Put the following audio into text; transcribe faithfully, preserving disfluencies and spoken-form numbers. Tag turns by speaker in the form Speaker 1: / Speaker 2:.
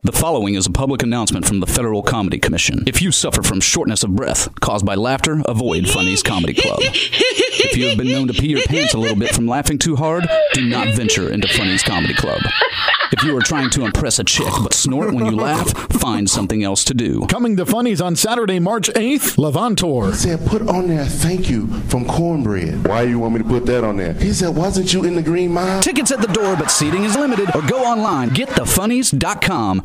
Speaker 1: The following is a public announcement from the Federal Comedy Commission. If you suffer from shortness of breath caused by laughter, avoid Funny's Comedy Club. If you have been known to pee your pants a little bit from laughing too hard, do not venture into Funny's Comedy Club. If you are trying to impress a chick but snort when you laugh, find something else to do.
Speaker 2: Coming to Funny's on Saturday, March eighth, Levantor.
Speaker 3: He said, put on there, thank you, from Cornbread.
Speaker 4: Why you want me to put that on there?
Speaker 3: He said, wasn't you in the Green Mile?
Speaker 1: Tickets at the door, but seating is limited. Or go online, get the funnies dot com.